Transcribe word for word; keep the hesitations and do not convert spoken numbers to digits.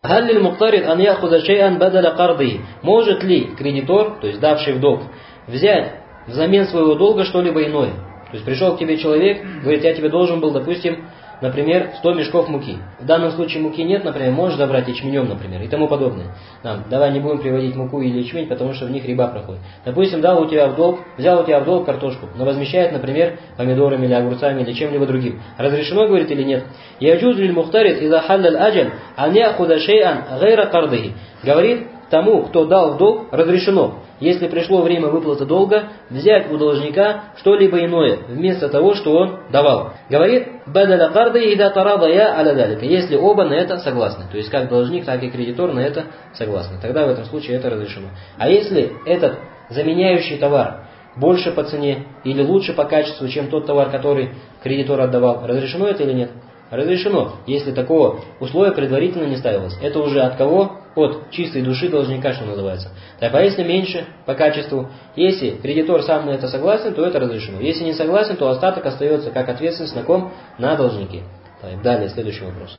Халлиль мухтарид ан яхуда шей'ан бадаля карды. Может ли кредитор, то есть давший в долг, взять взамен своего долга что-либо иное? То есть пришел к тебе человек, говорит, я тебе должен был, допустим, например, сто мешков муки. В данном случае муки нет, например, можешь забрать ячменем, например, и тому подобное. Нам, давай не будем приводить муку или ячмень, потому что в них риба проходит. Допустим, дал у тебя в долг, взял у тебя в долг картошку, но возмещает, например, помидорами или огурцами или чем-либо другим. Разрешено, говорит, или нет? Яджуз лиль мухтарид иза халлаль аджаль ан яхуда шей'ан гайра кардыхи. Говорит, тому, кто дал в долг, разрешено, если пришло время выплаты долга, взять у должника что-либо иное, вместо того, что он давал. Говорит, бадаля карды ида тарадая аля далика, если оба на это согласны. То есть как должник, так и кредитор на это согласны. Тогда в этом случае это разрешено. А если этот заменяющий товар больше по цене или лучше по качеству, чем тот товар, который кредитор отдавал, разрешено это или нет? Разрешено, если такого условия предварительно не ставилось. Это уже от кого? От чистой души должника, что называется. Так, а если меньше по качеству, если кредитор сам на это согласен, то это разрешено. Если не согласен, то остаток остается как ответственность на ком? На должнике. Так, далее, следующий вопрос.